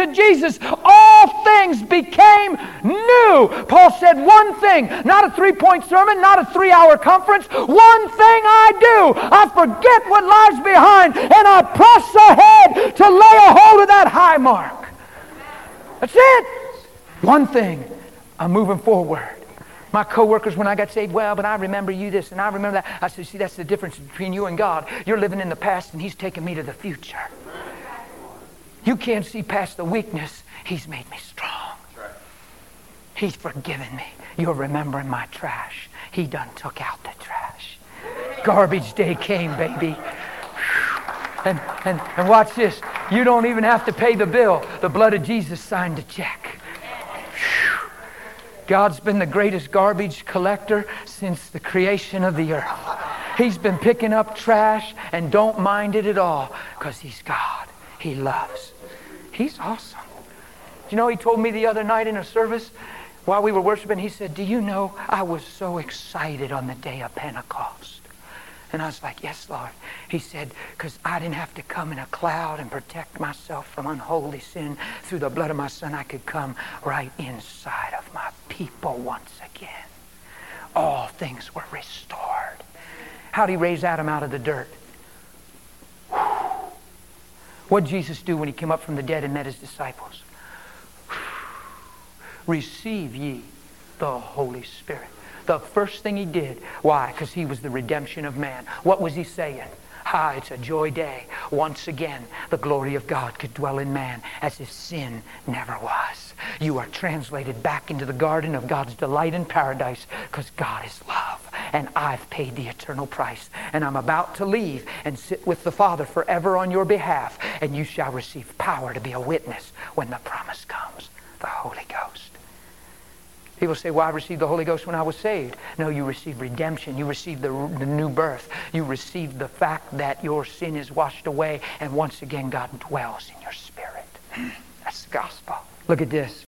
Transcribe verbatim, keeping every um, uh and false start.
to Jesus, all things became new. Paul said, one thing, not a three-point sermon, not a three-hour conference. One thing I do, I forget what lies behind, and I press ahead to lay a hold of that high mark. That's it. One thing, I'm moving forward. My co-workers, when I got saved, well, but I remember you this and I remember that. I said, see, that's the difference between you and God. You're living in the past and He's taking me to the future. You can't see past the weakness. He's made me strong. He's forgiven me. You're remembering my trash. He done took out the trash. Garbage day came, baby. And, and, and watch this. You don't even have to pay the bill. The blood of Jesus signed the check. God's been the greatest garbage collector since the creation of the earth. He's been picking up trash and don't mind it at all because He's God. He loves. He's awesome. Do you know, He told me the other night in a service while we were worshiping, He said, do you know I was so excited on the day of Pentecost? And I was like, yes, Lord. He said, because I didn't have to come in a cloud and protect myself from unholy sin. Through the blood of my Son, I could come right inside of my people once again. All things were restored. How did He raise Adam out of the dirt? What did Jesus do when He came up from the dead and met His disciples? Receive ye the Holy Spirit. The first thing He did. Why? Because He was the redemption of man. What was He saying? Ah, it's a joy day. Once again, the glory of God could dwell in man as if sin never was. You are translated back into the garden of God's delight in paradise because God is love. And I've paid the eternal price. And I'm about to leave and sit with the Father forever on your behalf. And you shall receive power to be a witness when the promise comes. The Holy Ghost. People say, well, I received the Holy Ghost when I was saved. No, you received redemption. You received the, the new birth. You received the fact that your sin is washed away and once again God dwells in your spirit. That's the gospel. Look at this.